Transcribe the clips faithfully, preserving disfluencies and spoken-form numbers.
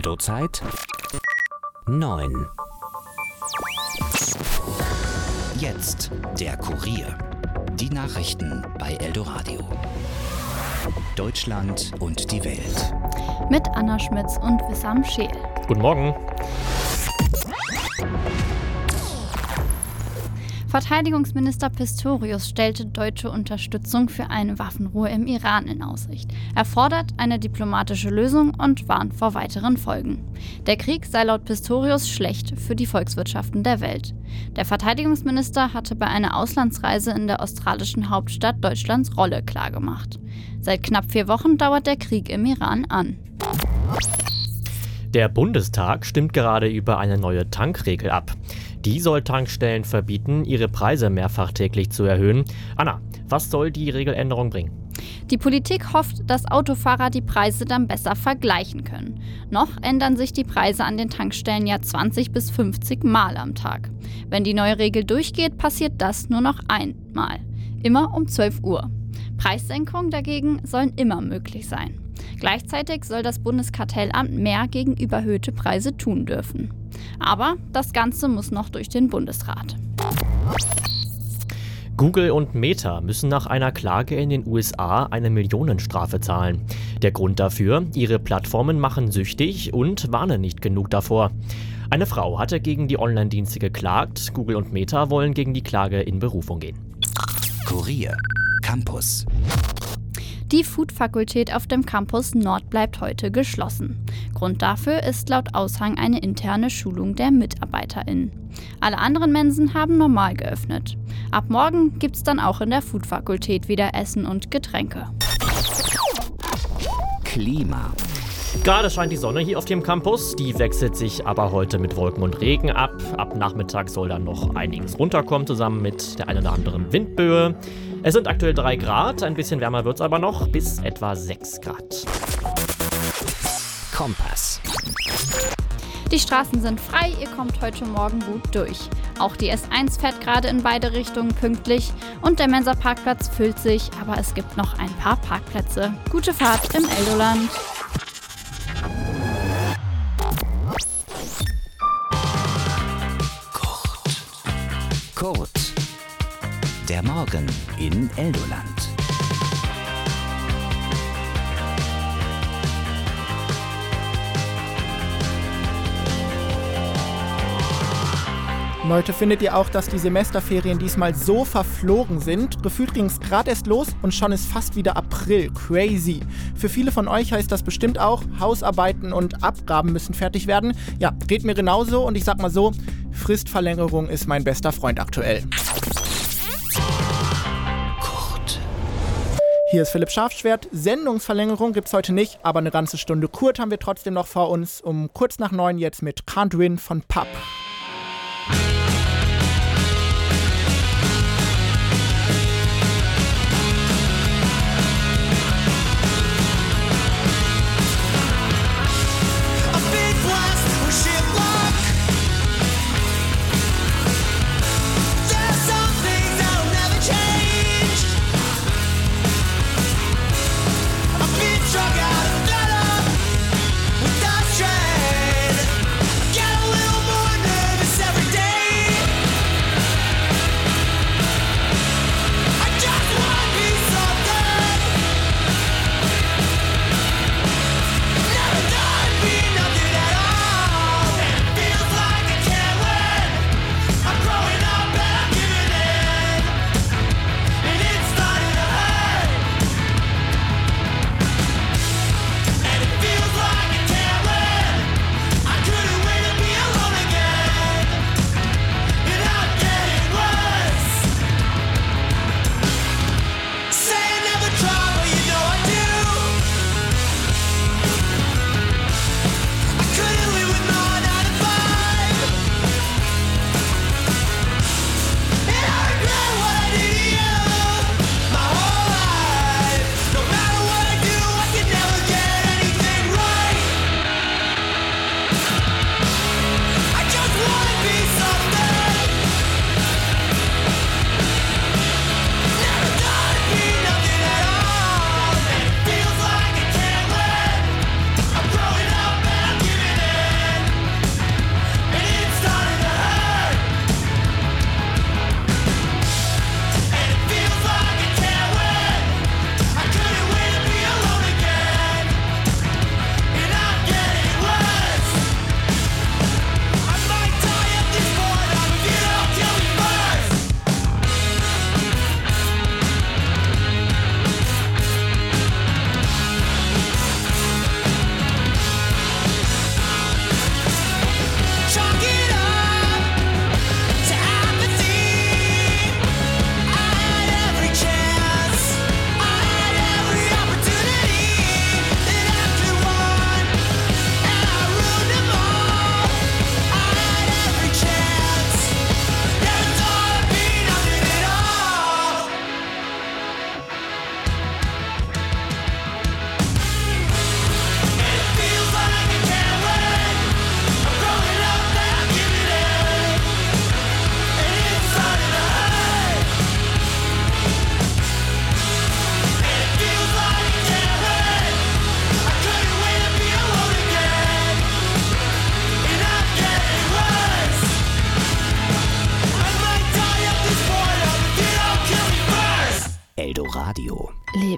Eldozeit neun. Jetzt der Kurier. Die Nachrichten bei Eldoradio. Deutschland und die Welt. Mit Anna Schmitz und Wissam Scheel. Guten Morgen. Verteidigungsminister Pistorius stellte deutsche Unterstützung für eine Waffenruhe im Iran in Aussicht. Er fordert eine diplomatische Lösung und warnt vor weiteren Folgen. Der Krieg sei laut Pistorius schlecht für die Volkswirtschaften der Welt. Der Verteidigungsminister hatte bei einer Auslandsreise in der australischen Hauptstadt Deutschlands Rolle klargemacht. Seit knapp vier Wochen dauert der Krieg im Iran an. Der Bundestag stimmt gerade über eine neue Tankregel ab. Die soll Tankstellen verbieten, ihre Preise mehrfach täglich zu erhöhen. Anna, was soll die Regeländerung bringen? Die Politik hofft, dass Autofahrer die Preise dann besser vergleichen können. Noch ändern sich die Preise an den Tankstellen ja zwanzig bis fünfzig Mal am Tag. Wenn die neue Regel durchgeht, passiert das nur noch einmal. Immer um zwölf Uhr. Preissenkungen dagegen sollen immer möglich sein. Gleichzeitig soll das Bundeskartellamt mehr gegen überhöhte Preise tun dürfen. Aber das Ganze muss noch durch den Bundesrat. Google und Meta müssen nach einer Klage in den U S A eine Millionenstrafe zahlen. Der Grund dafür: ihre Plattformen machen süchtig und warnen nicht genug davor. Eine Frau hatte gegen die Online-Dienste geklagt. Google und Meta wollen gegen die Klage in Berufung gehen. Kurier Campus. Die Food-Fakultät auf dem Campus Nord bleibt heute geschlossen. Grund dafür ist laut Aushang eine interne Schulung der MitarbeiterInnen. Alle anderen Mensen haben normal geöffnet. Ab morgen gibt's dann auch in der Food-Fakultät wieder Essen und Getränke. Klima. Gerade scheint die Sonne hier auf dem Campus, die wechselt sich aber heute mit Wolken und Regen ab. Ab Nachmittag soll dann noch einiges runterkommen, zusammen mit der einen oder anderen Windböe. Es sind aktuell drei Grad, ein bisschen wärmer wird es aber noch, bis etwa sechs Grad. Kompass. Die Straßen sind frei, ihr kommt heute Morgen gut durch. Auch die S eins fährt gerade in beide Richtungen pünktlich und der Mensa-Parkplatz füllt sich, aber es gibt noch ein paar Parkplätze. Gute Fahrt im Eldoland. Kurt. Der Morgen in Eldoland. Leute, findet ihr auch, dass die Semesterferien diesmal so verflogen sind? Gefühlt ging es gerade erst los und schon ist fast wieder April. Crazy. Für viele von euch heißt das bestimmt auch, Hausarbeiten und Abgaben müssen fertig werden. Ja, geht mir genauso und ich sag mal so, Fristverlängerung ist mein bester Freund aktuell. Kurt. Hier ist Philipp Schafschwert. Sendungsverlängerung gibt's heute nicht, aber eine ganze Stunde Kurt haben wir trotzdem noch vor uns. Um kurz nach neun jetzt mit Can't Win von Pub. Got a little more nerve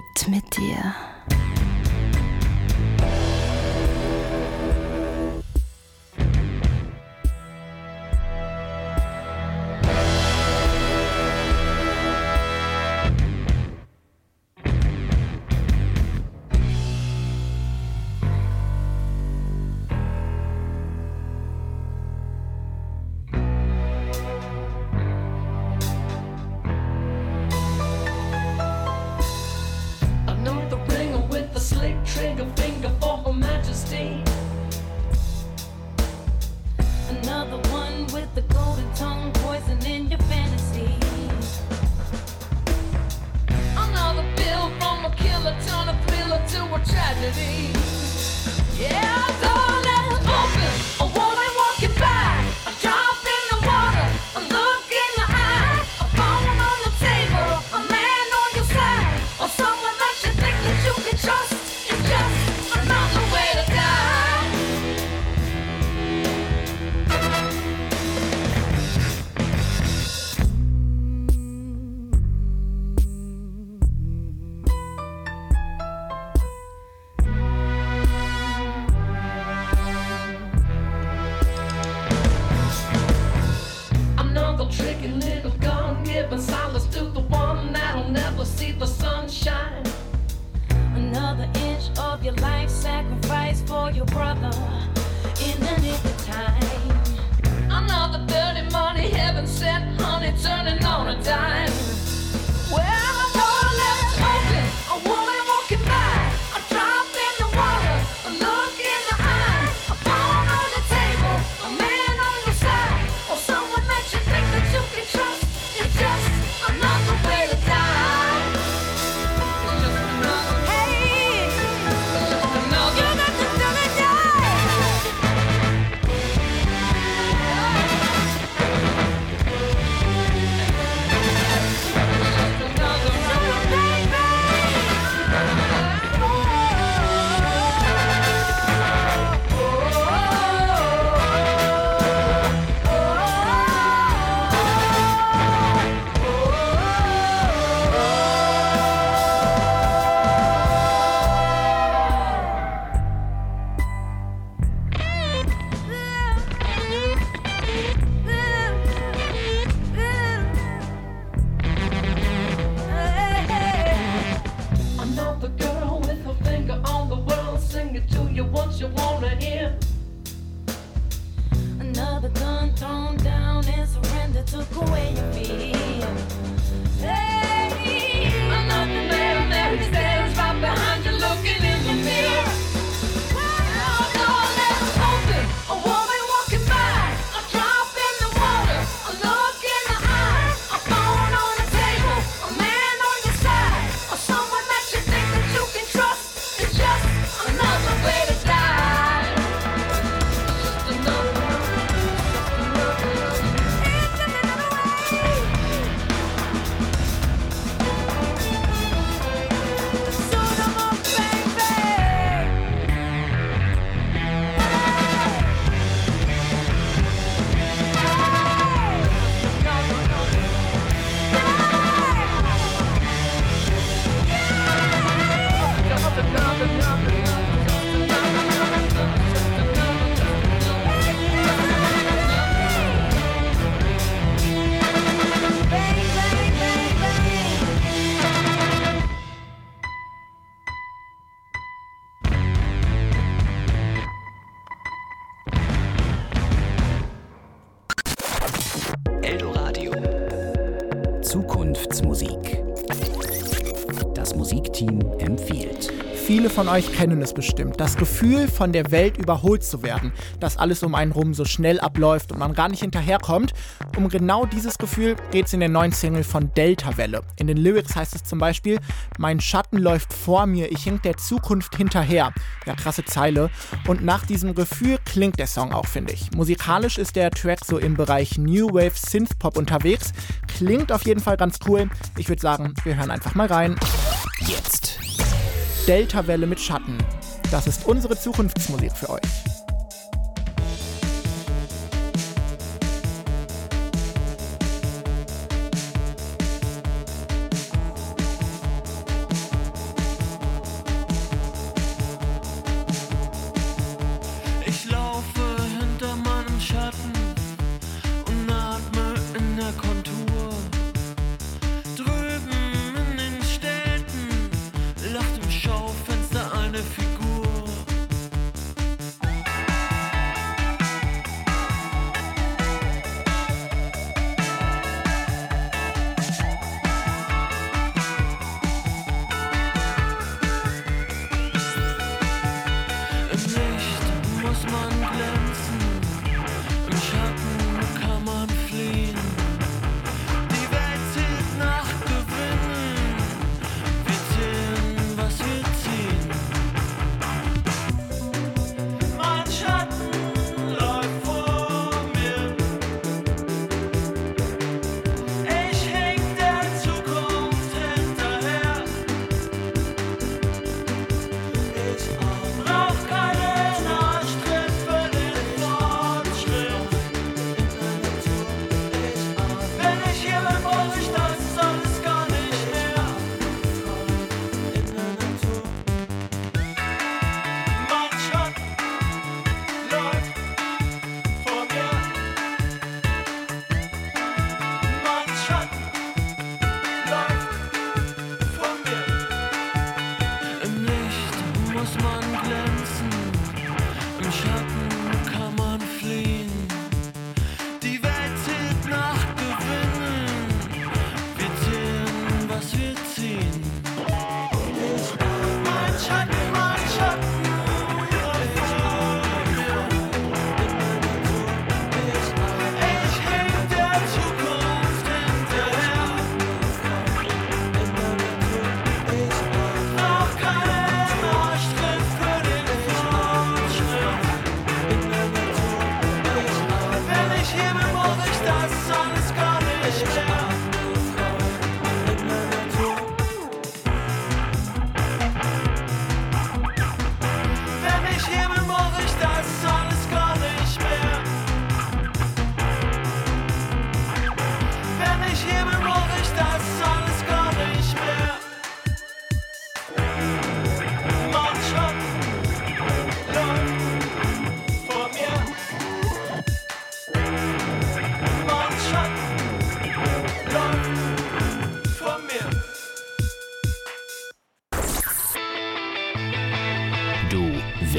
lebt mit dir. Zukunftsmusik. Das Musikteam empfiehlt. Viele von euch kennen es bestimmt. Das Gefühl, von der Welt überholt zu werden, dass alles um einen rum so schnell abläuft und man gar nicht hinterherkommt. Um genau dieses Gefühl geht es in der neuen Single von Delta Welle. In den Lyrics heißt es zum Beispiel: Mein Schatten läuft vor mir, ich hink der Zukunft hinterher. Ja, krasse Zeile. Und nach diesem Gefühl klingt der Song auch, finde ich. Musikalisch ist der Track so im Bereich New Wave Synthpop unterwegs. Klingt auf jeden Fall ganz cool. Ich würde sagen, wir hören einfach mal rein. Jetzt. Delta Welle mit Schatten. Das ist unsere Zukunftsmusik für euch.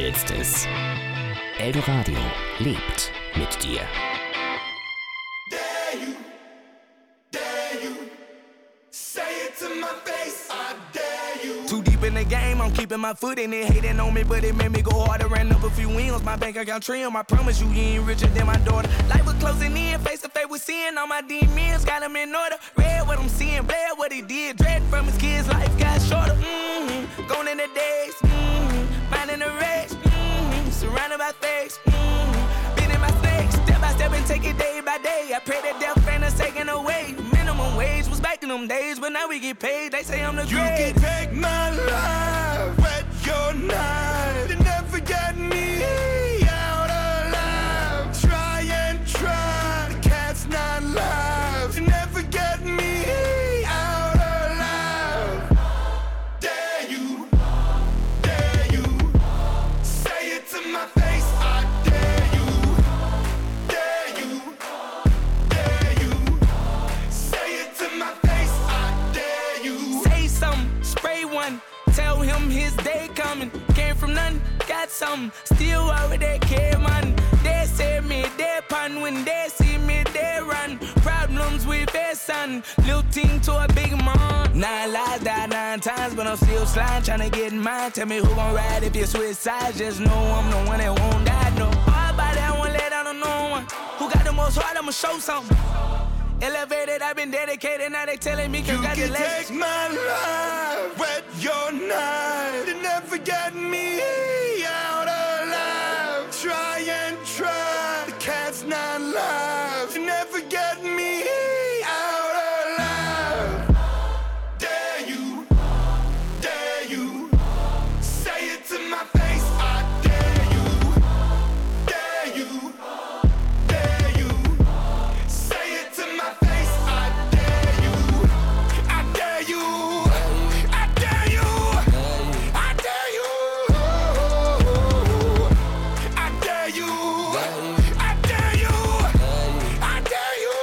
willst es. Eldoradio lebt mit dir. Dare you, dare you, say it to my face, I dare you. Too deep in the game, I'm keeping my foot in it. Hating on me, but it made me go harder. Ran up a few wins, my bank account trim. I promise you, you ain't richer than my daughter. Life was closing in, face to face with sin. All my demons got them in order. Read what I'm seeing, bad what he did. Dread from his kids, life got shorter. Mm-hmm. Gone in the days, mm-hmm. Minding the race, mm-hmm. Surrounded by fakes, mm-hmm. Been in my snakes, step by step and take it day by day. I pray that death ain't us taken away. Minimum wage was back in them days, but now we get paid. They say I'm the You great. can take my life, wet your knife. You never get me out alive. Try and try, the cat's not live. You never get me out alive. Dare you, dare you, say it to my face, I dare you, dare you, dare you, say it to my face, I dare you. Say something, spray one, tell him his day coming. Came from nothing, got something, still over there, care man. They say me, they pun, when they see me, they run. Problems with their son, little team to a big man. Nine lives died nine times, but I'm still sliding, trying to get in mine. Tell me who gon' ride if you switch sides, just know I'm the one that won't die, no. All about that, I won't let down on no one. Who got the most heart, I'ma show something. Elevated, I've been dedicated, now they telling me You can congratulations. take my life, wet your knife. You never get me out alive. Try and try, the cat's not live. You never get me out alive. Dare you, dare you, say it to my face, I dare you, dare you, dare you, say it to my face, I dare you, I dare you, I dare you, I dare you, I dare you, I dare you, I dare you.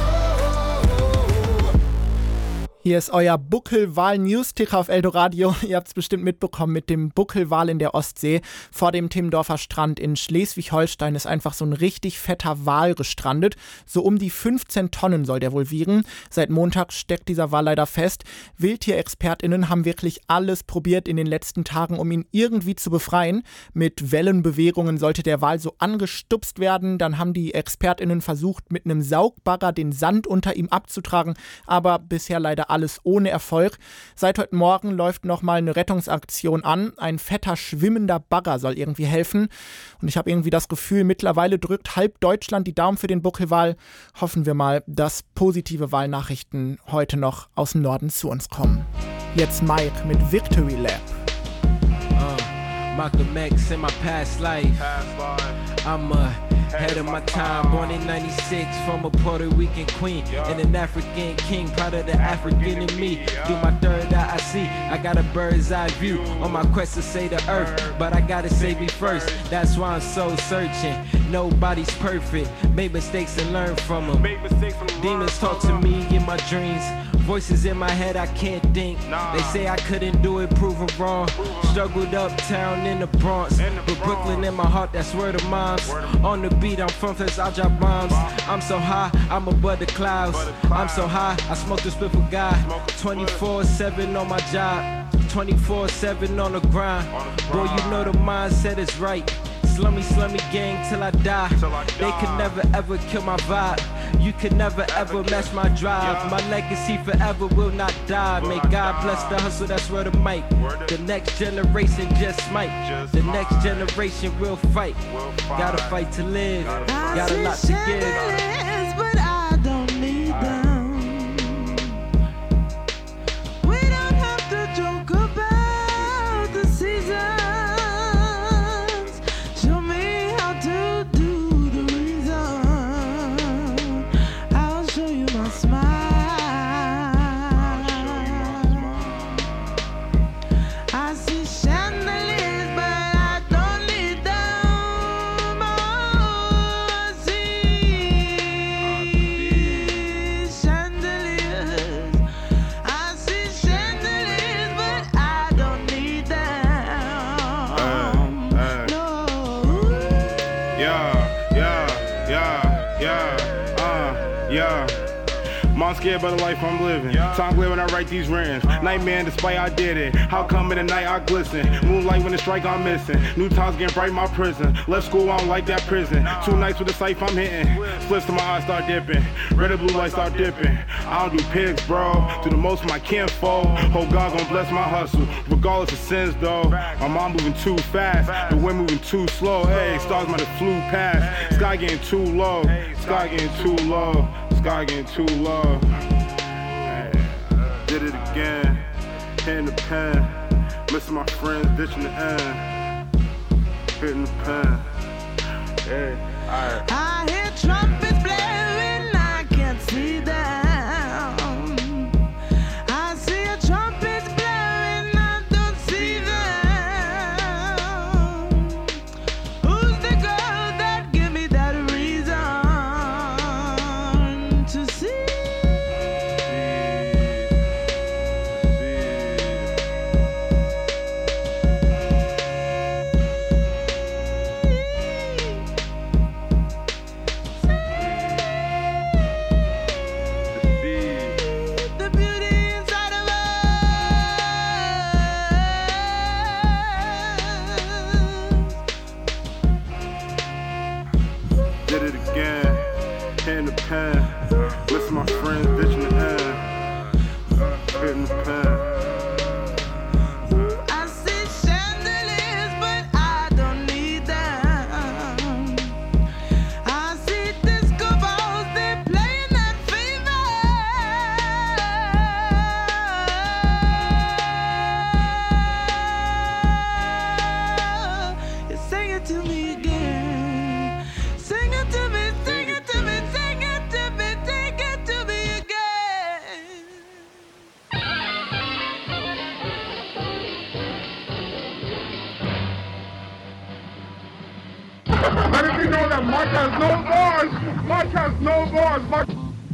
Hier ist euer Buckelwal-News-Ticker auf Eldoradio. Ihr habt es bestimmt mitbekommen mit dem Buckelwal in der Ostsee. Vor dem Timmendorfer Strand in Schleswig-Holstein ist einfach so ein richtig fetter Wal gestrandet. So um die fünfzehn Tonnen soll der wohl wiegen. Seit Montag steckt dieser Wal leider fest. Wildtier-ExpertInnen haben wirklich alles probiert in den letzten Tagen, um ihn irgendwie zu befreien. Mit Wellenbewegungen sollte der Wal so angestupst werden. Dann haben die ExpertInnen versucht, mit einem Saugbagger den Sand unter ihm abzutragen. Aber bisher leider alles ohne Erfolg. Seit heute Morgen läuft nochmal eine Rettungsaktion an. Ein fetter, schwimmender Bagger soll irgendwie helfen. Und ich habe irgendwie das Gefühl, mittlerweile drückt halb Deutschland die Daumen für den Buckelwal. Hoffen wir mal, dass positive Wahlnachrichten heute noch aus dem Norden zu uns kommen. Jetzt Mike mit Victory Lap. Uh, Malcolm X in my past life. I'm ahead of my time, born in ninety-six from a Puerto Rican queen and an African king, proud of the African in me. Through my third eye I see, I got a bird's eye view on my quest to save the earth, but I gotta save me first, that's why I'm so searching. Nobody's perfect, make mistakes and learn from them. Demons talk to me in my dreams, voices in my head I can't think. They say I couldn't do it, proven wrong. Struggled uptown in the Bronx, but Brooklyn in my heart, that's where the moms. On the beat, I'm from first, I drop bombs. I'm so high, I'm above the clouds. I'm so high, I smoke the split for God. twenty-four seven on my job, twenty-four seven on the grind. Boy, you know the mindset is right. Slummy, slummy gang till I die. They could never ever kill my vibe. You could never ever match my drive. My legacy forever will not die. May God bless the hustle, that's where the mic. The next generation just might. The next generation will fight. Gotta fight to live. Got a lot to give. But I don't need them. We don't have to joke about the seasons. Show me how to do the reason. I'll show you my smile. I see chandeliers, but I don't need them. Oh, I see Mom scared by the life I'm living. Time glare when I write these rhymes. Nightmare despite I did it. How come in the night I glisten? Moonlight when the strike I'm missing. New times getting bright my prison. Left school I don't like that prison. Two nights with the safe I'm hitting. Splits to my eyes start dipping. Red and blue lights start dipping. I don't do pigs, bro. Do the most of my kinfolk. Hope God gon' bless my hustle. Regardless of sins though. My mom moving too fast. The wind moving too slow. Hey, stars might have flew past. Sky getting too low. Sky getting too low. Sky getting too low. Hey, did it again. Hitting the pen. Missing my friends, ditching the end. Hitting the pen. Hey, alright. I hear trumpets blaring, I can't see them. I see a trumpets blaring, I don't see them. Who's the girl that give me that reason to see? Listen, my friends ditching the end. Hitting the pen. I see chandeliers, but I don't need them. I see disco balls, they're playing that fever. You sing it to me again. Sing it to me, sing it to me, sing it to me, sing it to me again. Let it be known that Mark has no voice. Mark has no voice. Mark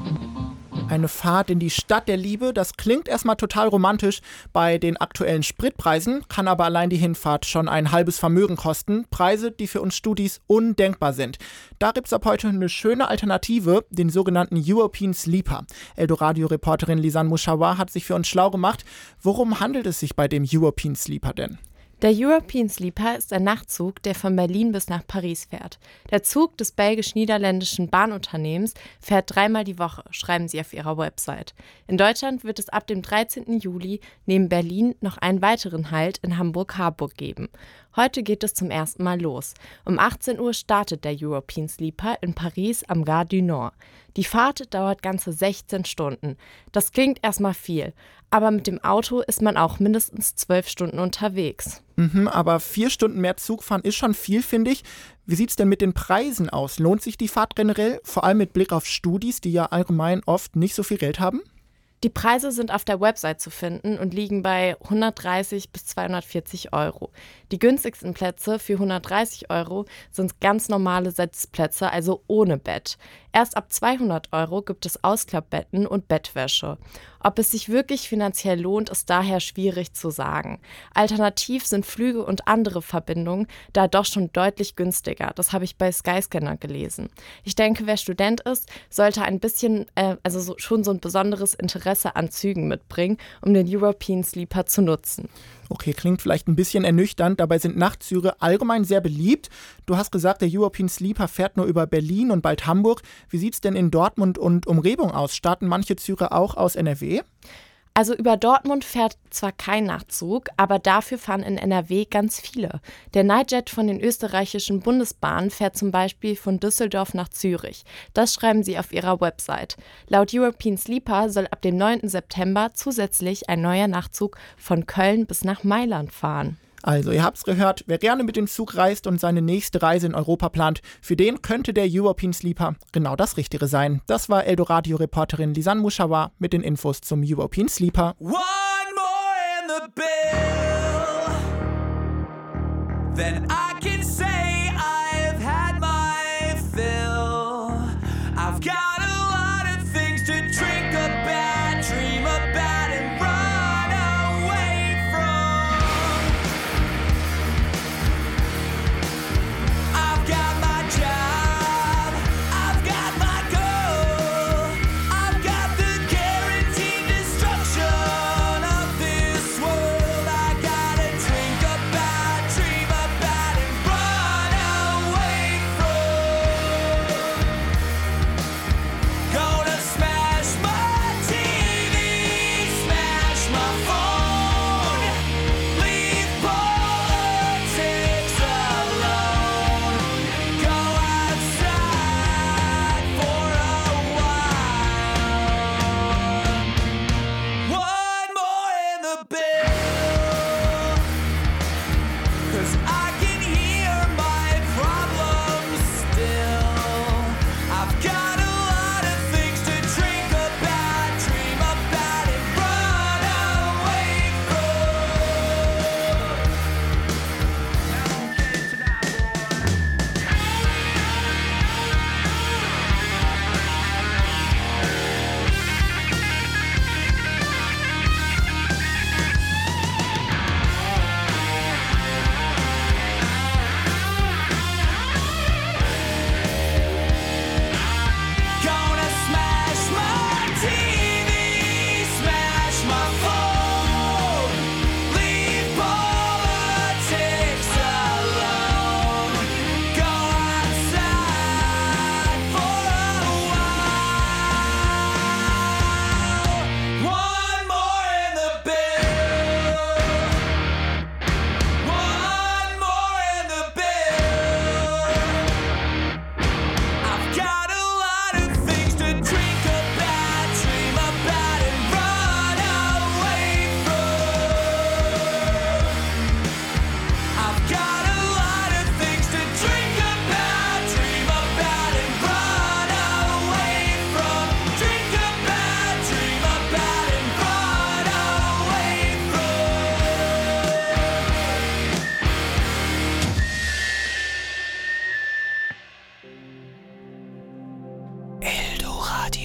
Eine Fahrt in die Stadt der Liebe, das klingt erstmal total romantisch bei den aktuellen Spritpreisen, kann aber allein die Hinfahrt schon ein halbes Vermögen kosten. Preise, die für uns Studis undenkbar sind. Da gibt's ab heute eine schöne Alternative, den sogenannten European Sleeper. Eldoradio-Reporterin Lisanne Mouchawar hat sich für uns schlau gemacht. Worum handelt es sich bei dem European Sleeper denn? Der European Sleeper ist ein Nachtzug, der von Berlin bis nach Paris fährt. Der Zug des belgisch-niederländischen Bahnunternehmens fährt dreimal die Woche, schreiben sie auf ihrer Website. In Deutschland wird es ab dem dreizehnten Juli neben Berlin noch einen weiteren Halt in Hamburg-Harburg geben. Heute geht es zum ersten Mal los. Um achtzehn Uhr startet der European Sleeper in Paris am Gare du Nord. Die Fahrt dauert ganze sechzehn Stunden. Das klingt erstmal viel, aber mit dem Auto ist man auch mindestens zwölf Stunden unterwegs. Mhm, aber vier Stunden mehr Zugfahren ist schon viel, finde ich. Wie sieht's denn mit den Preisen aus? Lohnt sich die Fahrt generell? Vor allem mit Blick auf Studis, die ja allgemein oft nicht so viel Geld haben? Die Preise sind auf der Website zu finden und liegen bei hundertdreißig bis zweihundertvierzig Euro. Die günstigsten Plätze für hundertdreißig Euro sind ganz normale Sitzplätze, also ohne Bett. Erst ab zweihundert Euro gibt es Ausklappbetten und Bettwäsche. Ob es sich wirklich finanziell lohnt, ist daher schwierig zu sagen. Alternativ sind Flüge und andere Verbindungen da doch schon deutlich günstiger. Das habe ich bei Skyscanner gelesen. Ich denke, wer Student ist, sollte ein bisschen, äh, also so, schon so ein besonderes Interesse an Zügen mitbringen, um den European Sleeper zu nutzen. Okay, klingt vielleicht ein bisschen ernüchternd, dabei sind Nachtzüge allgemein sehr beliebt. Du hast gesagt, der European Sleeper fährt nur über Berlin und bald Hamburg. Wie sieht's denn in Dortmund und Umgebung aus? Starten manche Züge auch aus N R W? Also über Dortmund fährt zwar kein Nachtzug, aber dafür fahren in N R W ganz viele. Der Nightjet von den österreichischen Bundesbahnen fährt zum Beispiel von Düsseldorf nach Zürich. Das schreiben sie auf ihrer Website. Laut European Sleeper soll ab dem neunten September zusätzlich ein neuer Nachtzug von Köln bis nach Mailand fahren. Also, ihr habt's gehört, wer gerne mit dem Zug reist und seine nächste Reise in Europa plant, für den könnte der European Sleeper genau das Richtige sein. Das war Eldoradio-Reporterin Lisanne Mouchawar mit den Infos zum European Sleeper. One more in the bill, then I can say I've had my fill. I've got a lot of things to drink about, dream about and run away from. I've got my job, I've got my goal, I've got the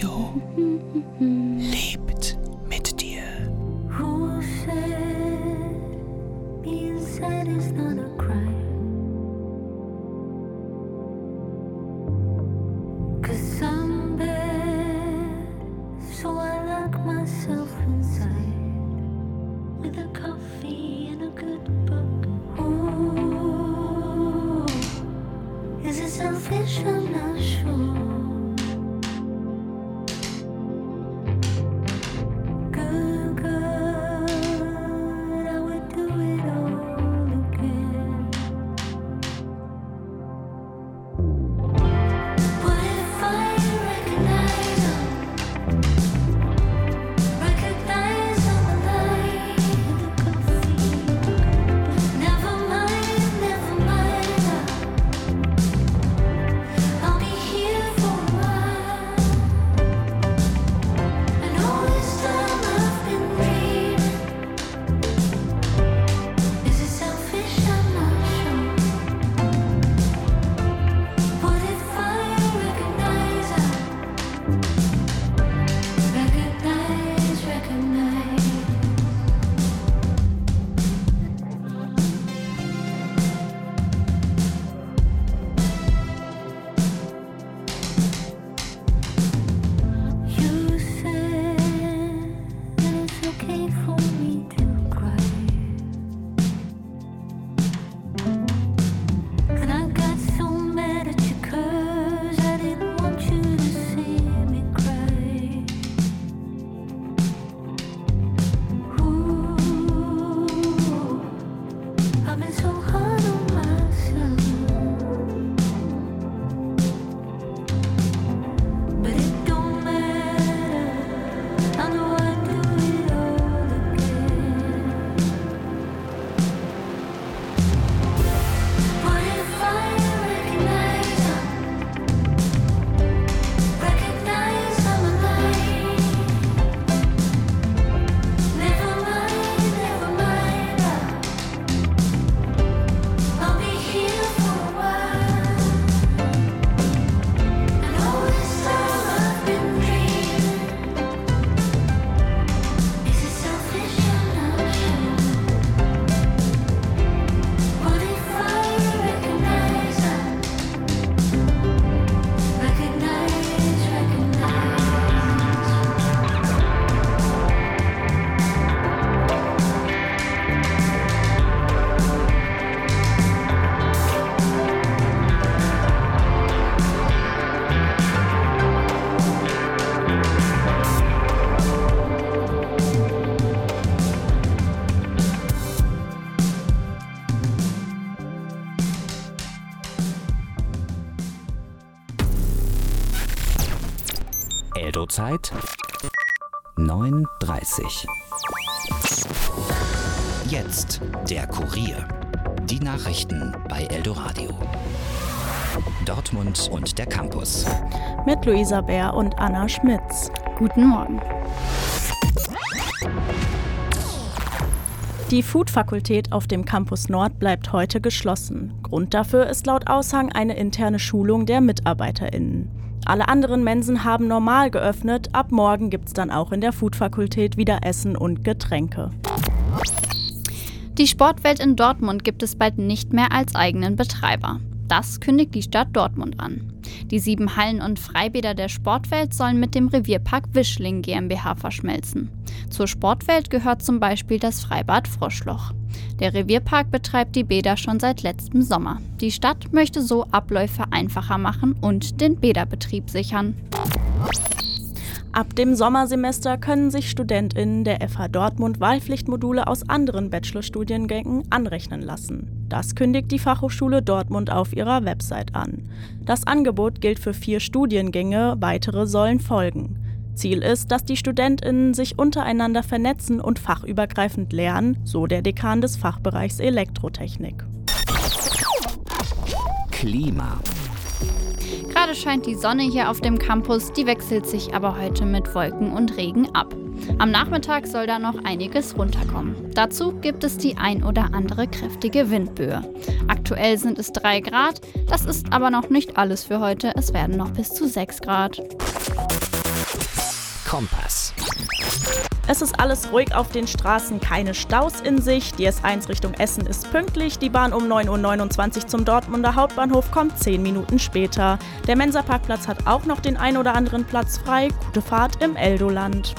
Radio lebt mit dir. Who said being sad is not a crime? 'Cause I'm bad, so I lock myself inside with a coffee and a good book. Ooh, is it selfish? I'm not sure. Good God, I would do it all again. What if I recognize them? Recognize I'm alive with a coffee. Never mind, never mind. I'll be here for a while. And all this time I've been dreaming. Is it selfish? I'm not sure. What if I recognize her? Recognize, recognize. You said that it's okay for me to cry. And I got so mad at you 'cause I didn't want you to see me cry. Ooh, I've been so hard on myself. But it don't matter, I know I do it all again. What if I recognize her? Recognize I'm alive. Never mind, never mind. I'll be here for a while. And all this time I've been dreaming. Is it selfish? I'm not sure. What if I recognize her? Recognize, recognize. Eldo-Zeit neun Uhr dreißig. Jetzt der Kurier. Die Nachrichten bei Eldoradio. Dortmund und der Campus. Mit Luisa Bär und Anna Schmitz. Guten Morgen. Die Food-Fakultät auf dem Campus Nord bleibt heute geschlossen. Grund dafür ist laut Aushang eine interne Schulung der MitarbeiterInnen. Alle anderen Mensen haben normal geöffnet, ab morgen gibt's dann auch in der Food-Fakultät wieder Essen und Getränke. Die Sportwelt in Dortmund gibt es bald nicht mehr als eigenen Betreiber. Das kündigt die Stadt Dortmund an. Die sieben Hallen und Freibäder der Sportwelt sollen mit dem Revierpark Wischling GmbH verschmelzen. Zur Sportwelt gehört zum Beispiel das Freibad Froschloch. Der Revierpark betreibt die Bäder schon seit letztem Sommer. Die Stadt möchte so Abläufe einfacher machen und den Bäderbetrieb sichern. Ab dem Sommersemester können sich StudentInnen der F H Dortmund Wahlpflichtmodule aus anderen Bachelorstudiengängen anrechnen lassen. Das kündigt die Fachhochschule Dortmund auf ihrer Website an. Das Angebot gilt für vier Studiengänge, weitere sollen folgen. Ziel ist, dass die StudentInnen sich untereinander vernetzen und fachübergreifend lernen, so der Dekan des Fachbereichs Elektrotechnik. Klima. Gerade scheint die Sonne hier auf dem Campus, die wechselt sich aber heute mit Wolken und Regen ab. Am Nachmittag soll da noch einiges runterkommen. Dazu gibt es die ein oder andere kräftige Windböe. Aktuell sind es drei Grad, das ist aber noch nicht alles für heute. Es werden noch bis zu sechs Grad. Kompass. Es ist alles ruhig auf den Straßen, keine Staus in Sicht. Die S eins Richtung Essen ist pünktlich. Die Bahn um neun Uhr neunundzwanzig zum Dortmunder Hauptbahnhof kommt zehn Minuten später. Der Mensa-Parkplatz hat auch noch den ein oder anderen Platz frei. Gute Fahrt im Eldoland.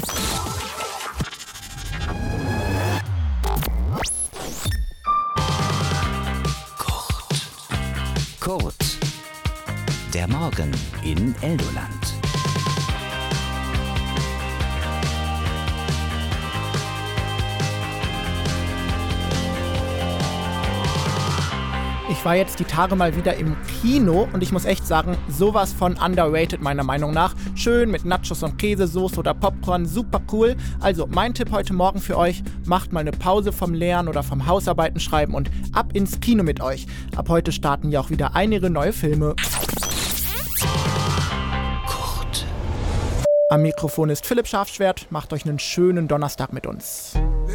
Kurt. Der Morgen in Eldoland. Ich war jetzt die Tage mal wieder im Kino und ich muss echt sagen, sowas von underrated meiner Meinung nach. Schön mit Nachos und Käsesoße oder Popcorn, super cool. Also mein Tipp heute Morgen für euch, macht mal eine Pause vom Lernen oder vom Hausarbeiten schreiben und ab ins Kino mit euch. Ab heute starten ja auch wieder einige neue Filme. Kurt. Am Mikrofon ist Philipp Scharfschwert, macht euch einen schönen Donnerstag mit uns.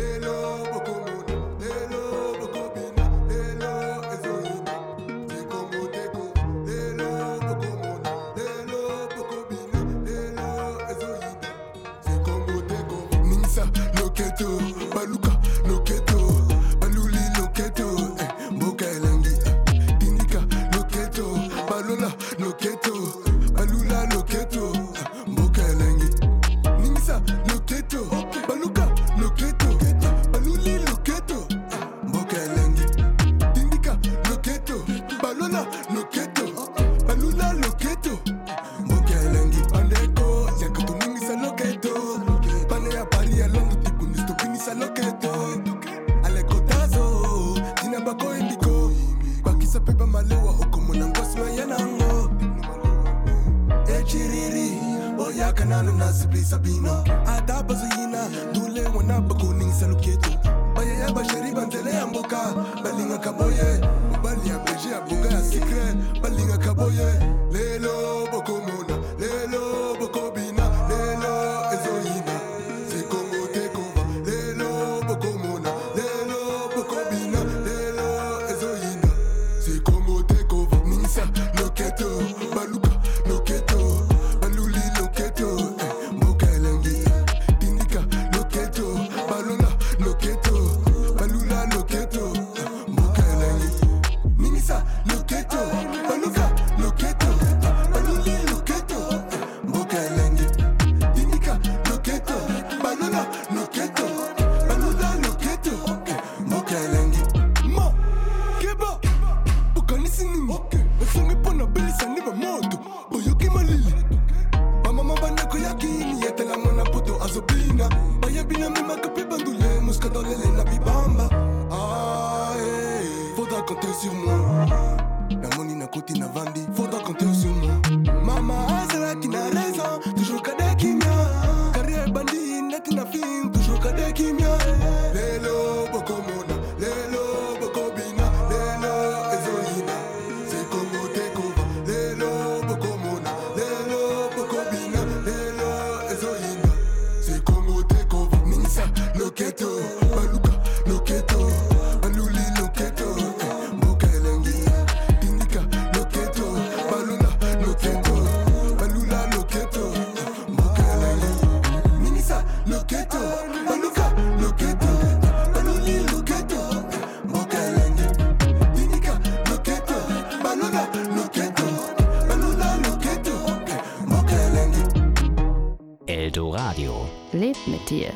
Eldoradio. Lebt mit dir.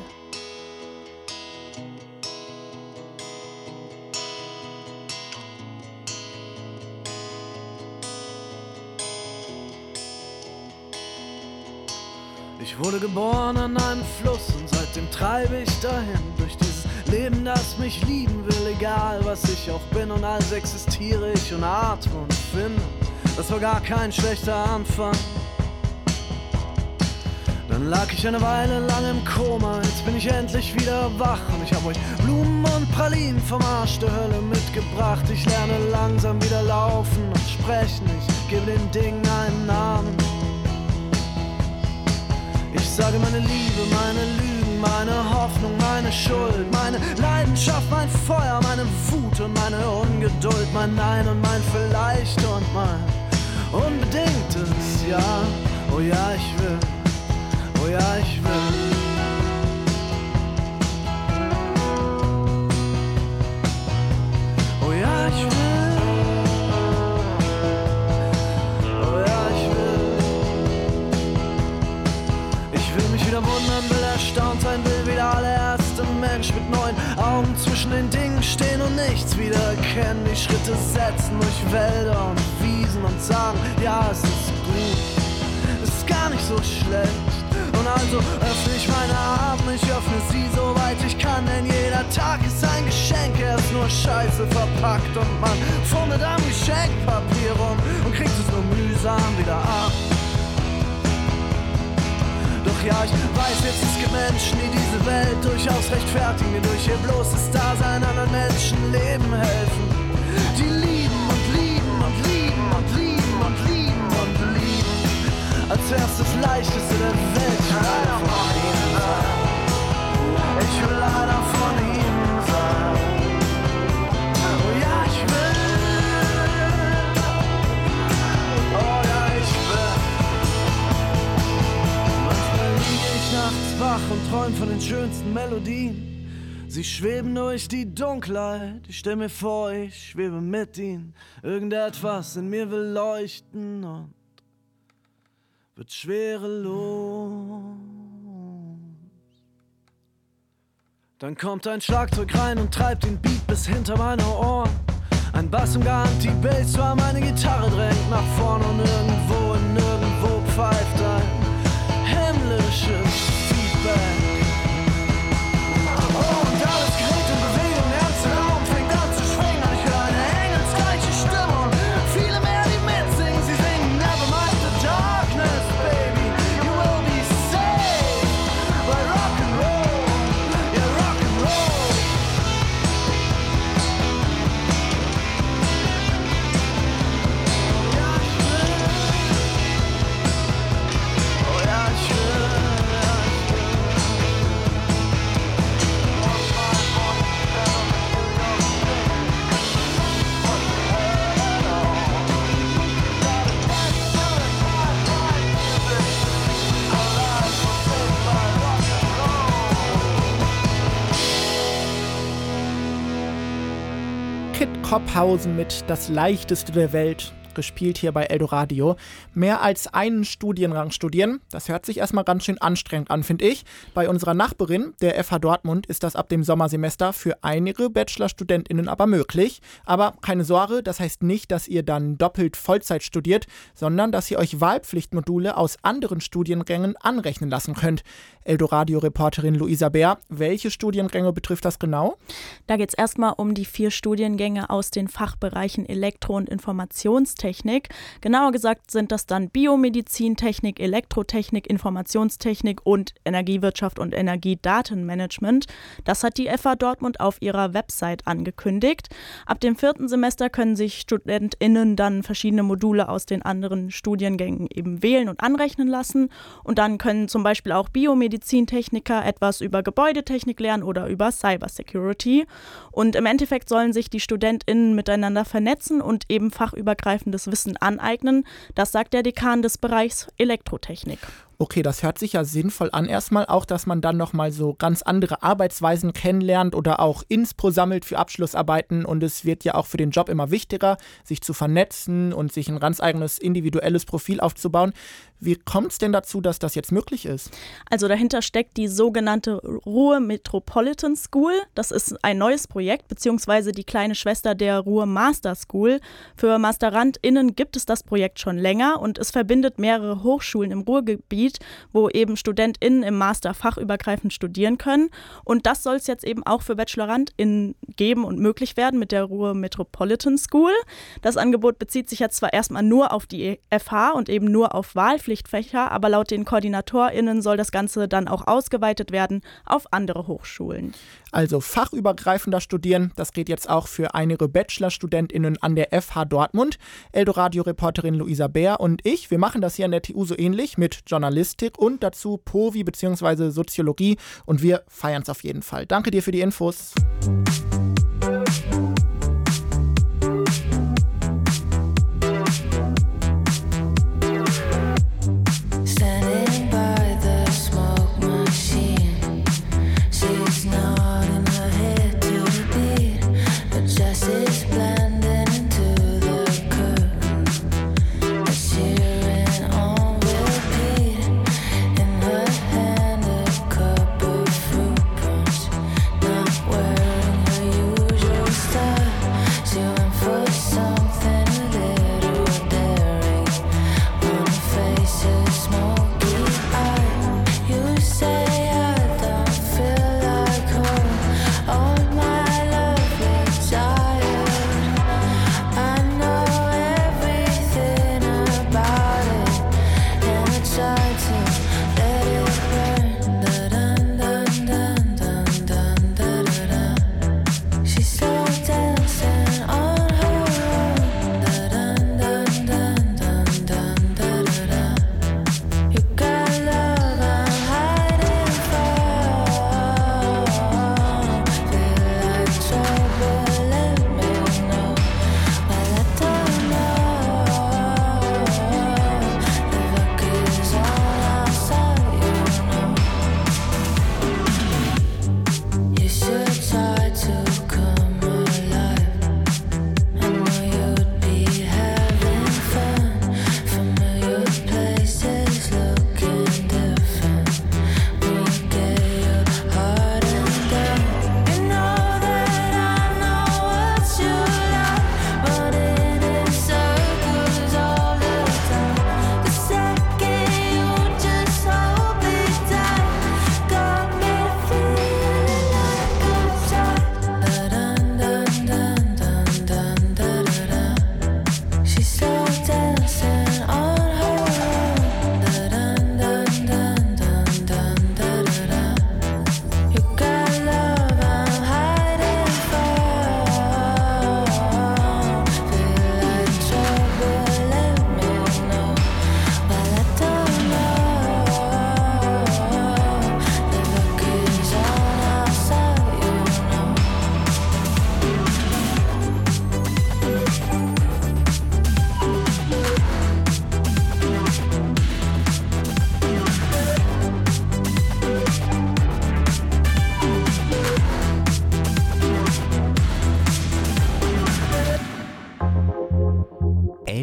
Ich wurde geboren an einem Fluss und seitdem treibe ich dahin durch dieses Leben, das mich lieben will, egal was ich auch bin, und als existiere ich und atme und finde, das war gar kein schlechter Anfang. Dann lag ich eine Weile lang im Koma, jetzt bin ich endlich wieder wach und ich hab euch Blumen und Pralinen vom Arsch der Hölle mitgebracht. Ich lerne langsam wieder laufen und sprechen, ich gebe den Dingen einen Namen. Ich sage meine Liebe, meine Lügen, meine Hoffnung, meine Schuld, meine Leidenschaft, mein Feuer, meine Wut und meine Ungeduld, mein Nein und mein Vielleicht und mein unbedingtes Ja. Oh ja, ich will, oh ja, erkennen, die Schritte setzen durch Wälder und Wiesen und sagen, ja, es ist gut, es ist gar nicht so schlecht. Und also öffne ich meine Arme, ich öffne sie soweit ich kann, denn jeder Tag ist ein Geschenk, er ist nur Scheiße verpackt und man fummelt am Geschenkpapier rum und kriegt es nur mühsam wieder ab. Doch ja, ich weiß jetzt, es gibt Menschen, die diese Welt durchaus rechtfertigen, die durch ihr bloßes Dasein anderen Menschen Leben helfen. Die lieben und lieben und lieben und lieben und lieben und lieben, als wär's das Leichteste der Welt. Ich will einer von ihnen sein. Ich will einer von ihnen sein. Oh ja, ich will. Oh ja, ich will. Manchmal liege ich nachts wach und träum von den schönsten Melodien. Sie schweben durch die Dunkelheit. Ich stell mir vor, ich schwebe mit ihnen. Irgendetwas in mir will leuchten und wird schwerelos. Dann kommt ein Schlagzeug rein und treibt den Beat bis hinter meine Ohren. Ein Bass im Anti-Bass, zwar meine Gitarre drängt nach vorn und irgendwo und nirgendwo pfeift ein himmlisches Feedback. Oh, und alles gerät in Bewegung, der ganze Raum fängt an zu schwingen. Und ich höre eine engelsgleiche Stimme und viele mehr, die mitsingen. Sie singen Never mind the darkness, baby, you will be saved by rock and roll, yeah, rock and roll. Ja, ich will. Oh ja, ich will. Kid Kopphausen mit Das Leichteste der Welt, gespielt hier bei Eldoradio. Mehr als einen Studienrang studieren, das hört sich erstmal ganz schön anstrengend an, finde ich. Bei unserer Nachbarin, der F H Dortmund, ist das ab dem Sommersemester für einige BachelorstudentInnen aber möglich. Aber keine Sorge, das heißt nicht, dass ihr dann doppelt Vollzeit studiert, sondern dass ihr euch Wahlpflichtmodule aus anderen Studiengängen anrechnen lassen könnt. Eldoradio-Reporterin Luisa Bär, welche Studiengänge betrifft das genau? Da geht es erstmal um die vier Studiengänge aus den Fachbereichen Elektro- und Informationstechnik. Genauer gesagt sind das dann Biomedizintechnik, Elektrotechnik, Informationstechnik und Energiewirtschaft und Energiedatenmanagement. Das hat die F H Dortmund auf ihrer Website angekündigt. Ab dem vierten Semester können sich StudentInnen dann verschiedene Module aus den anderen Studiengängen eben wählen und anrechnen lassen. Und dann können zum Beispiel auch Biomedizintechniker etwas über Gebäudetechnik lernen oder über Cybersecurity. Und im Endeffekt sollen sich die StudentInnen miteinander vernetzen und eben fachübergreifendes Wissen aneignen. Das sagt der Dekan des Bereichs Elektrotechnik. Okay, das hört sich ja sinnvoll an erstmal, auch dass man dann nochmal so ganz andere Arbeitsweisen kennenlernt oder auch Inspo sammelt für Abschlussarbeiten, und es wird ja auch für den Job immer wichtiger, sich zu vernetzen und sich ein ganz eigenes individuelles Profil aufzubauen. Wie kommt es denn dazu, dass das jetzt möglich ist? Also dahinter steckt die sogenannte Ruhr Metropolitan School. Das ist ein neues Projekt, beziehungsweise die kleine Schwester der Ruhr Master School. Für MasterandInnen gibt es das Projekt schon länger und es verbindet mehrere Hochschulen im Ruhrgebiet, wo eben StudentInnen im Master fachübergreifend studieren können. Und das soll es jetzt eben auch für BachelorandInnen geben und möglich werden mit der Ruhr Metropolitan School. Das Angebot bezieht sich jetzt zwar erstmal nur auf die F H und eben nur auf Wahlpflichtfächer, aber laut den KoordinatorInnen soll das Ganze dann auch ausgeweitet werden auf andere Hochschulen. Also fachübergreifender studieren, das geht jetzt auch für einige BachelorstudentInnen an der F H Dortmund. Eldoradio-Reporterin Luisa Bär und ich, wir machen das hier an der T U so ähnlich mit Journalistik und dazu Povi bzw. Soziologie, und wir feiern es auf jeden Fall. Danke dir für die Infos. Her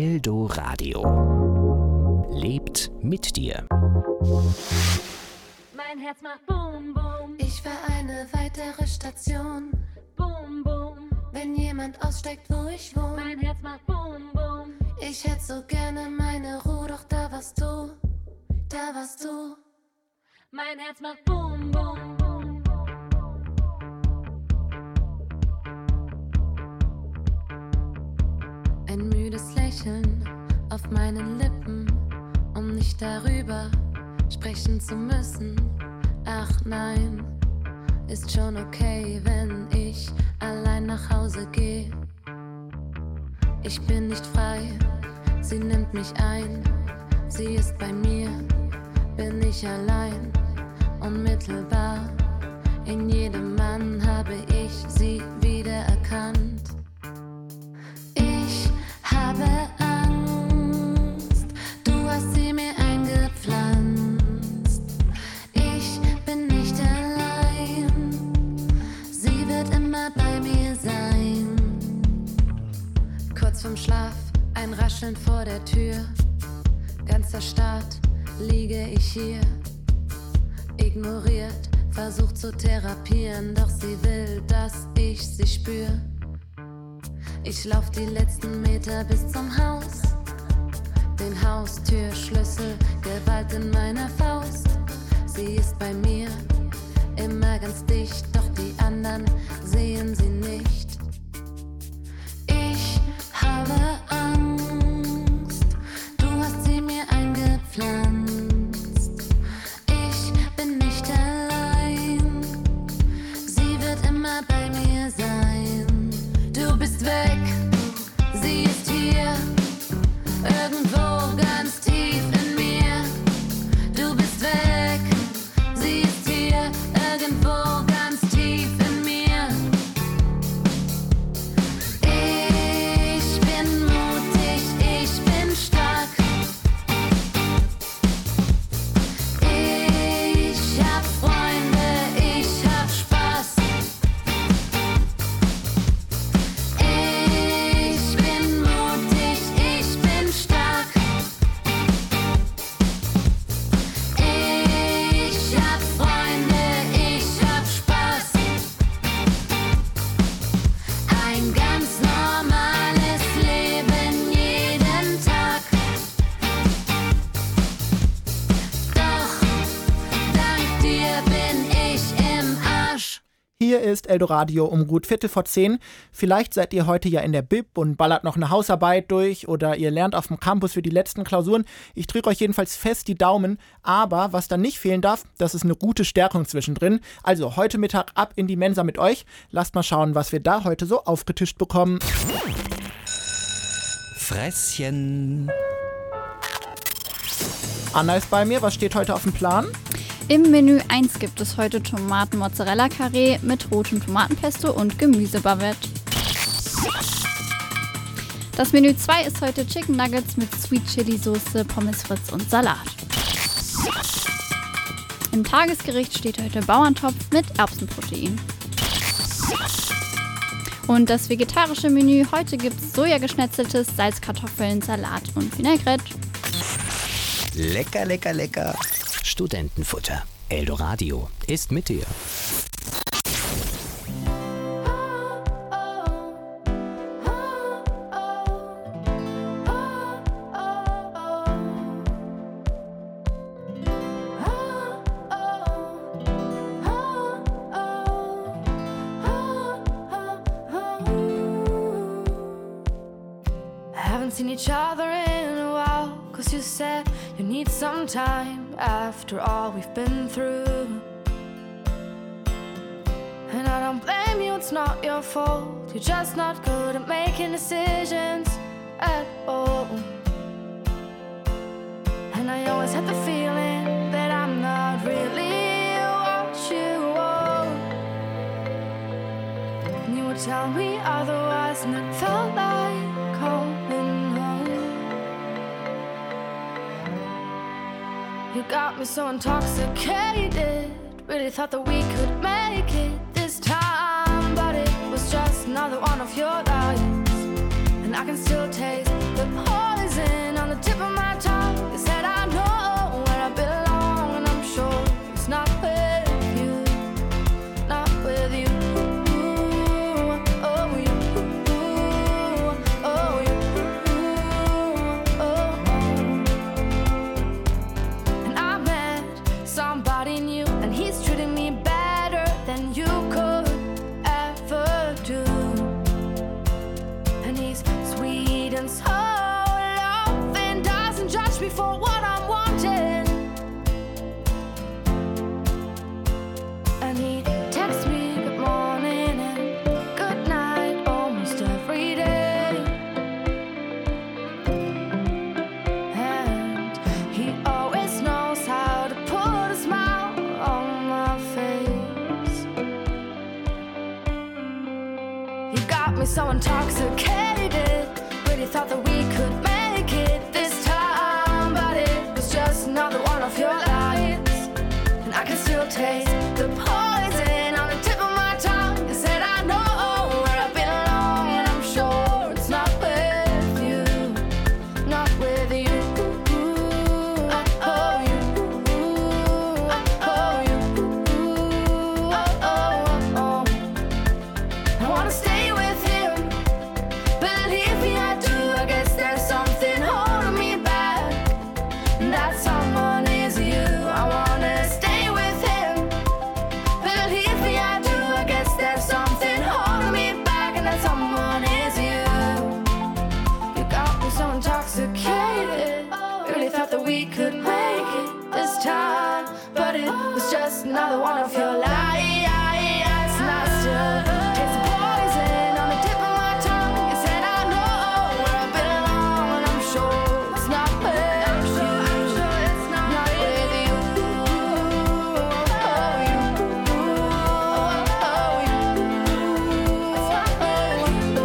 Eldoradio. Lebt mit dir. Mein Herz macht Boom, Boom. Ich fahr eine weitere Station. Boom, Boom. Wenn jemand aussteigt, wo ich wohne. Mein Herz macht Boom, Boom. Ich hätte so gerne meine Ruhe, doch da warst du. Da warst du. Mein Herz macht Boom, Boom. Ein müdes Lächeln auf meinen Lippen, um nicht darüber sprechen zu müssen. Ach nein, ist schon okay, wenn ich allein nach Hause gehe. Ich bin nicht frei, sie nimmt mich ein. Sie ist bei mir, bin ich allein. Unmittelbar, in jedem Mann habe ich sie wiedererkannt. Ich habe Angst, du hast sie mir eingepflanzt. Ich bin nicht allein, sie wird immer bei mir sein. Kurz vorm Schlaf, ein Rascheln vor der Tür. Ganz erstarrt liege ich hier, ignoriert, versucht zu therapieren, doch sie will, dass ich sie spür. Ich lauf die letzten Meter bis zum Haus, den Haustürschlüssel geballt in meiner Faust. Sie ist bei mir, immer ganz dicht, doch die anderen sehen sie nicht. Ich habe Angst, du hast sie mir eingepflanzt. Ich bin nicht allein, sie wird immer bei mir sein. Du bist weg, sie ist hier, irgendwo ganz tief in mir. Du bist weg, sie ist hier, irgendwo ganz tief in mir. Ich bin mutig, ich bin stark. Ich hab Freunde, ich hab Spaß. Ich bin mutig, ich bin stark. Ich hab Freunde, ich hab Spaß. Ein ganz normales Leben jeden Tag. Doch dank dir bin ich im Arsch. Hier ist Eldoradio um gut Viertel vor zehn. Vielleicht seid ihr heute ja in der Bib und ballert noch eine Hausarbeit durch oder ihr lernt auf dem Campus für die letzten Klausuren. Ich drücke euch jedenfalls fest die Daumen. Aber was dann nicht fehlen darf, das ist eine gute Stärkung zwischendrin. Also heute Mittag ab in die Mensa mit euch. Lasst mal schauen, was wir da heute so aufgetischt bekommen. Fresschen. Anna ist bei mir. Was steht heute auf dem Plan? Im Menü eins gibt es heute Tomaten-Mozzarella-Karree mit rotem Tomatenpesto und Gemüsebavette. Das Menü zwei ist heute Chicken Nuggets mit Sweet Chili Soße, Pommes frites und Salat. Im Tagesgericht steht heute Bauerntopf mit Erbsenprotein. Und das vegetarische Menü, heute gibt es Sojageschnetzeltes, Salzkartoffeln, Salat und Vinaigrette. Lecker, lecker, lecker. Studentenfutter. Eldoradio ist mit dir. Haven't seen each other in a while, 'cause you said you need some time after all we've been through. And I don't blame you, it's not your fault. You're just not good at making decisions at all. And I always had the feeling that I'm not really what you want. And you would tell me otherwise, and it felt like coming home. You got me so intoxicated, really thought that we could make it this time, but it was just another one of your lies. And I can still taste the poison so intoxicated. Really thought that we could make it this time, but it was just another one of your lies. And I can still taste the poison on the tip of my tongue. You said I know where I belong, and I'm sure it's not with you, not with you. Oh, you. Oh, you. Oh, oh, oh. I wanna stay with him. Believe me, I do. I guess there's something holding me back. That someone is you. I wanna stay with him. Believe me, I do. I guess there's something holding me back, and that someone is you. You got me so intoxicated. Really thought that we could make it this time, but it was just another one of your lies. And I still taste the poison on the tip of my tongue. You said I know where I belong, and I'm sure it's not with you, not with you. Oh, you. Oh, you. It's not with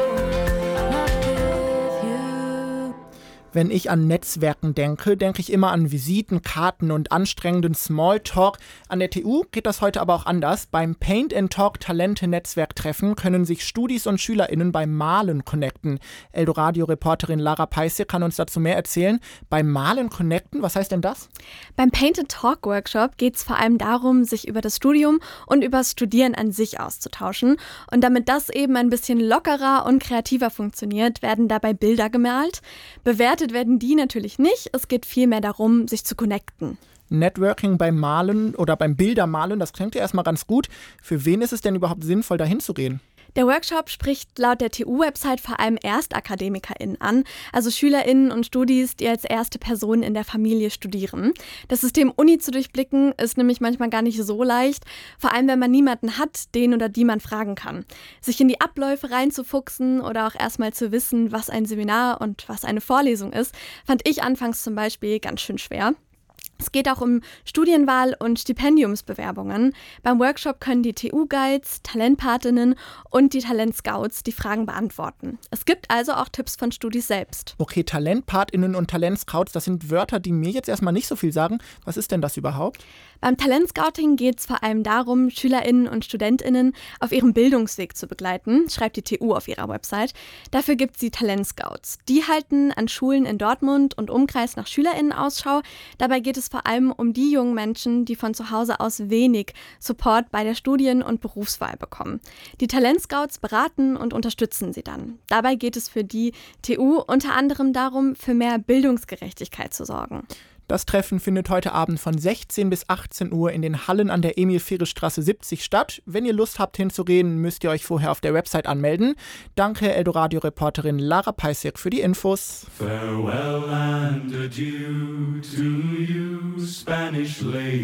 you, not with you. Wenn ich an Netzwerken denke, denke ich immer an Visitenkarten und anstrengenden Smalltalk. An der T U geht das heute aber auch anders. Beim Paint and Talk Talente-Netzwerktreffen können sich Studis und SchülerInnen beim Malen connecten. Eldoradio-Reporterin Lara Peisse kann uns dazu mehr erzählen. Beim Malen connecten, was heißt denn das? Beim Paint and Talk Workshop geht es vor allem darum, sich über das Studium und über das Studieren an sich auszutauschen. Und damit das eben ein bisschen lockerer und kreativer funktioniert, werden dabei Bilder gemalt. Bewertet werden die natürlich nicht. Es geht vielmehr darum, sich zu connecten. Networking beim Malen oder beim Bildermalen, das klingt ja erstmal ganz gut. Für wen ist es denn überhaupt sinnvoll, dahin zu gehen? Der Workshop spricht laut der T U-Website vor allem ErstakademikerInnen an, also SchülerInnen und Studis, die als erste Person in der Familie studieren. Das System Uni zu durchblicken ist nämlich manchmal gar nicht so leicht, vor allem wenn man niemanden hat, den oder die man fragen kann. Sich in die Abläufe reinzufuchsen oder auch erstmal zu wissen, was ein Seminar und was eine Vorlesung ist, fand ich anfangs zum Beispiel ganz schön schwer. Es geht auch um Studienwahl und Stipendiumsbewerbungen. Beim Workshop können die T U-Guides, Talentpatinnen und die Talentscouts die Fragen beantworten. Es gibt also auch Tipps von Studis selbst. Okay, Talentpatinnen und Talentscouts, das sind Wörter, die mir jetzt erstmal nicht so viel sagen. Was ist denn das überhaupt? Beim Talentscouting geht es vor allem darum, SchülerInnen und StudentInnen auf ihrem Bildungsweg zu begleiten, schreibt die T U auf ihrer Website. Dafür gibt es die Talentscouts. Die halten an Schulen in Dortmund und Umkreis nach SchülerInnen Ausschau. Dabei geht es vor allem um die jungen Menschen, die von zu Hause aus wenig Support bei der Studien- und Berufswahl bekommen. Die Talentscouts beraten und unterstützen sie dann. Dabei geht es für die T U unter anderem darum, für mehr Bildungsgerechtigkeit zu sorgen. Das Treffen findet heute Abend von sechzehn bis achtzehn Uhr in den Hallen an der Emil-Frerichs-Straße siebzig statt. Wenn ihr Lust habt hinzugehen, müsst ihr euch vorher auf der Website anmelden. Danke Eldoradio-Reporterin Lara Peissig für die Infos. Farewell and adieu to you, Spanish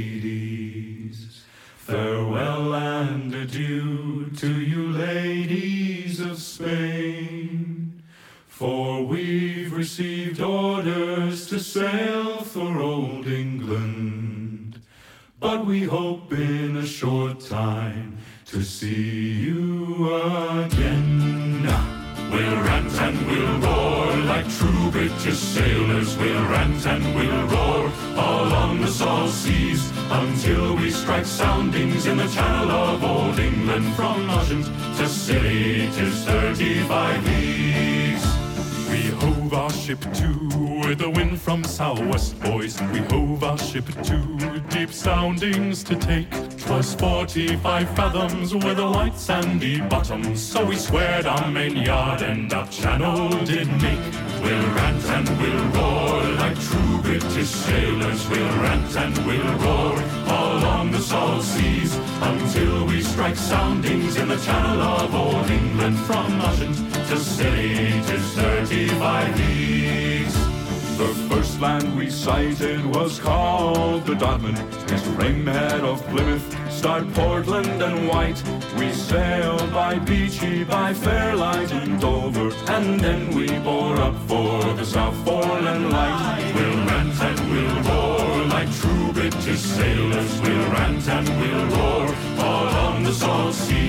ladies. Farewell and adieu to you, ladies of Spain. For we've received orders to sail for old England, but we hope in a short time to see you again. We'll rant and we'll roar like true British sailors. We'll rant and we'll roar along the salt seas until we strike soundings in the channel of old England. From Ushant to Scilly, 'tis thirty-five leagues. We hove our ship to with the wind from southwest, boys. We hove our ship to deep soundings to take. 'Twas forty-five fathoms with a white sandy bottom, so we squared our main yard and up channel did make. We'll rant and we'll roar like true British sailors. We'll rant and we'll roar along the salt seas until we strike soundings in the channel of old England. From Ushant to Scilly, 'tis thirty-five leagues. The first land we sighted was called the Dodman. It's Rainhead of Plymouth, Start Portland and White. We sailed by Beachy, by Fairlight and Dover, and then we bore up for the South Foreland Light. We'll rant and we'll roar like true British sailors. We'll rant and we'll roar all on the salt seas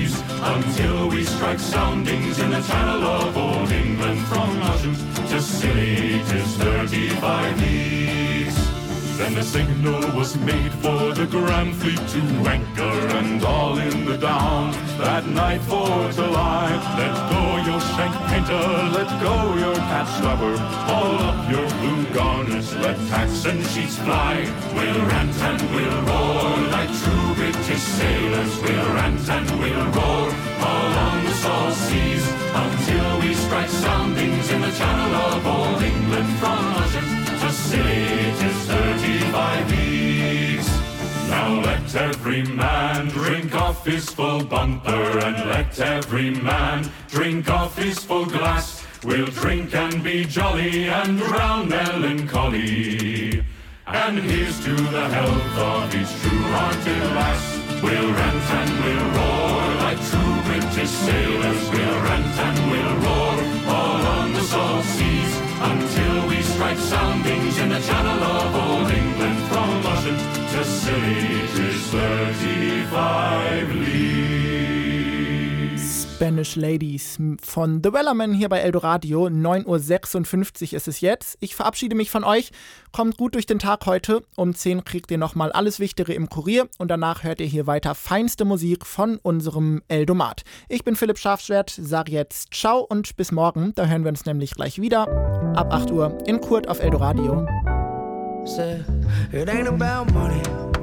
until we strike soundings in the channel of old England. From Ushant to Scilly, 'tis thirty-five leagues. Then the signal was made for the Grand Fleet to anchor, and all in the Downs that night for to lie. Let go your shank painter, let go your cat slapper, haul up your blue garners, let tacks and sheets fly. We'll rant and we'll roar like true British sailors. We'll rant and we'll roar all on the salt seas until we strike soundings in the channel of old England. From Ushant to Scilly, 'tis thirty-five leagues. Now let every man drink off his full bumper, and let every man drink off his full glass. We'll drink and be jolly and drown melancholy. And here's to the health of each true-hearted lass. We'll rant and we'll roar like true British sailors. We'll rant and we'll roar all on the salt seas until we strike soundings in the channel of old England. From Ushant to Scilly, 'tis thirty-five leagues. Spanish Ladies von The Wellerman hier bei Eldoradio. neun Uhr sechsundfünfzig ist es jetzt. Ich verabschiede mich von euch. Kommt gut durch den Tag heute. Um zehn kriegt ihr nochmal alles Wichtige im Kurier und danach hört ihr hier weiter feinste Musik von unserem Eldomat. Ich bin Philipp Scharfschwert, sage jetzt ciao und bis morgen. Da hören wir uns nämlich gleich wieder ab acht Uhr in Kurt auf Eldoradio. Said, it ain't about money.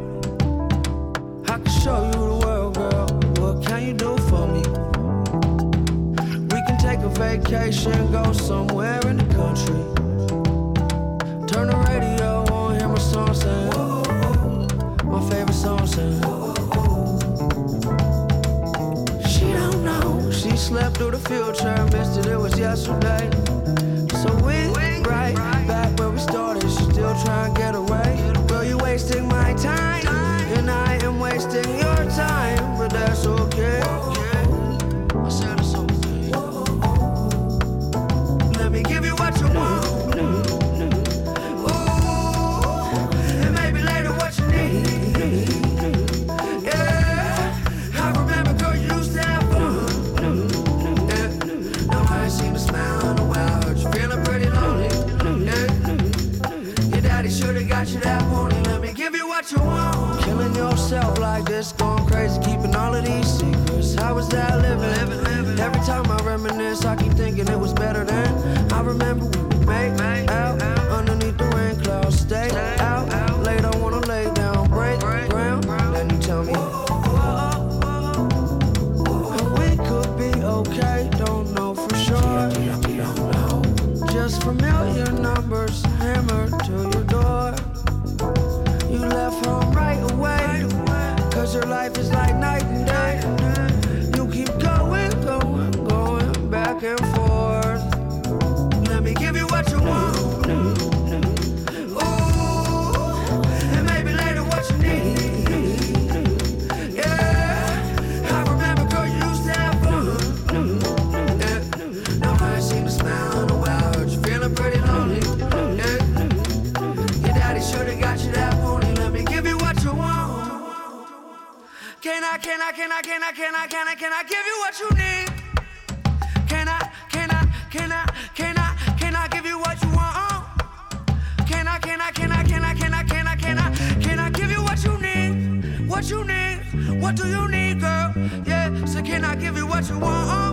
I can show you the world, girl. What can you do for me? We can take a vacation, go somewhere in the country. Turn the radio on, hear my song sing. My favorite song sing. She don't know, she slept through the future, missed it, it was yesterday. So we right back where we started, she still trying to get away. Girl, you wasting my time, and I am wasting your time, but that's okay. I said it's okay. Let me give you what you want. Ooh, and maybe later what you need. Yeah, I remember, girl, you used to have fun. Yeah, now I ain't seen a smile in a while. Heard you feeling pretty lonely. Yeah, your daddy should've got you that morning. Let me give you what you want. Killing yourself like this, going crazy, keeping all of these secrets. How was that living? living, living. Every time I reminisce, I keep thinking it was better than. I remember when we made out underneath the rain clouds. Stay out late, I wanna lay down, break ground. Then you tell me, and we could be okay, don't know for sure. Just familiar numbers hammered to your door. You left home right away, cause your life is like night and day. You keep going, going, going back and forth. Let me give you what you want. Ooh, and maybe later what you need. Yeah, I remember, girl, you used to have fun. Yeah, now I ain't seen a smile in a while. Heard you feeling pretty lonely. Yeah, your daddy should've got you that morning. Let me give you what you want. Can I, can I, can I, can I, can I, can I, can I give you what you need? Can I, can I, can I, can I, can I give you what you want? Can I, can I, can I, can I, can I, can I, can I, can I give you what you need? What you need? What do you need, girl? Yeah, so can I give you what you want?